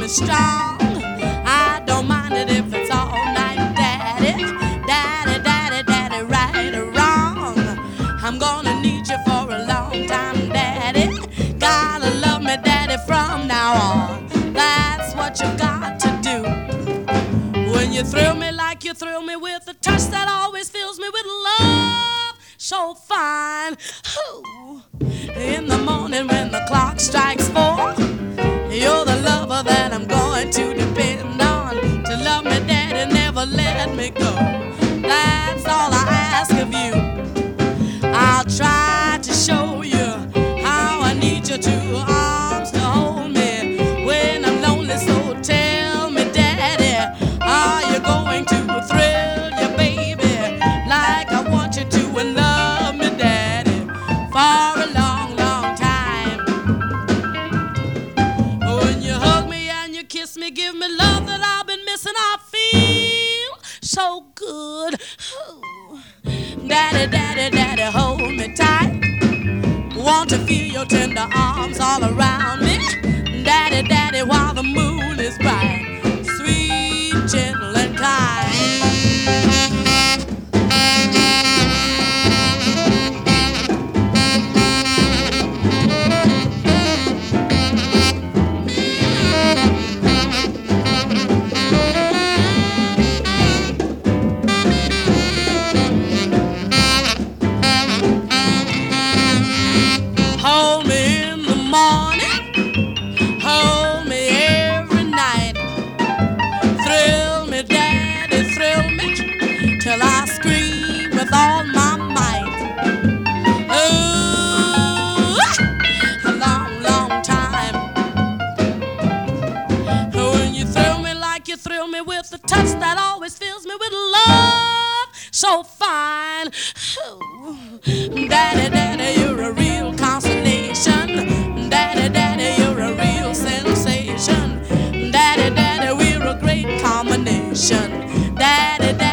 me strong. I don't mind it if it's all night, daddy. Daddy, daddy, daddy, right or wrong. I'm gonna need you for a long time, daddy. Gotta love me, daddy, from now on. That's what you got to do. When you thrill me like you thrill me with a touch that always fills me with love so fine. Ooh. In the morning when the clock strikes 4, you're the lover that I'm going to depend on. To love me, daddy, never let me go. That's all I ask of you. I'll try to show you how I need your 2 arms to hold me when I'm lonely. So tell me, daddy, are you going to thrill your baby like I want you to, and love me, daddy, for a long, long time? When you hug me and you kiss me, give me love that I've been missing. I feel so good. Ooh. Daddy, daddy, daddy, hold me tight. Want to feel your tender arms all around me. Daddy, daddy, while the moon is bright, sweet, gentle, and kind. Hold me in the morning, hold me every night. Thrill me, daddy, thrill me, till I scream with all my might. Ooh, a long, long time. When you thrill me like you thrill me with a touch that always fills me with love so fine. Ooh, daddy, daddy, you're a real consolation. Daddy, daddy, you're a real sensation. Daddy, daddy, we're a great combination. Daddy, daddy.